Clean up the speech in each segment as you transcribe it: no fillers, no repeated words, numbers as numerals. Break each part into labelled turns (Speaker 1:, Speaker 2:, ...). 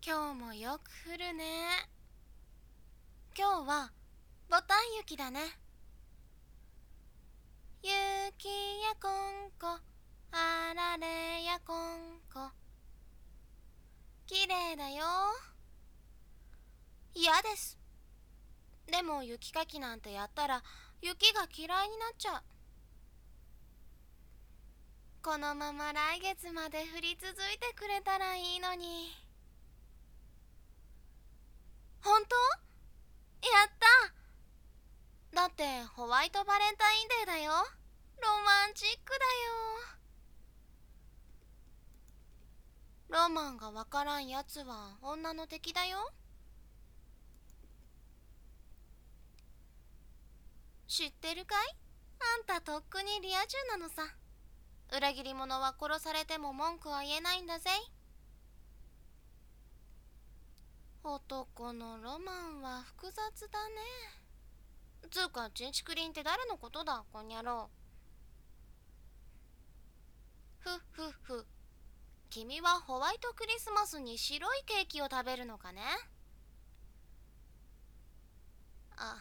Speaker 1: 今日もよく降るね。今日はボタン雪だね。雪やこんこ、あられやこんこ。きれいだよ。嫌です。でも雪かきなんてやったら雪が嫌いになっちゃう。このまま来月まで降り続いてくれたらいいのに。本当？やった！だってホワイトバレンタインデーだよ。ロマンチックだよ。ロマンがわからんやつは女の敵だよ。知ってるかい？あんたとっくにリア充なのさ。裏切り者は殺されても文句は言えないんだぜ。男のロマンは複雑だね。つうかチンチクリンって誰のことだ、こんにゃろう。ふっふっふ。君はホワイトクリスマスに白いケーキを食べるのかね。あ、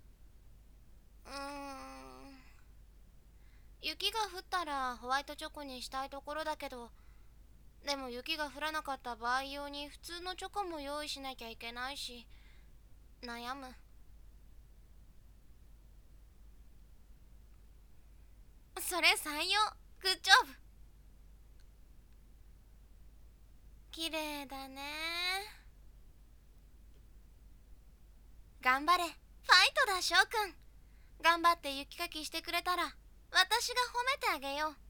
Speaker 1: 雪が降ったらホワイトチョコにしたいところだけど、でも雪が降らなかった場合用に普通のチョコも用意しなきゃいけないし、悩む。それ採用。グッジョブ。綺麗だね。頑張れ。ファイトだ、翔くん。頑張って雪かきしてくれたら私が褒めてあげよう。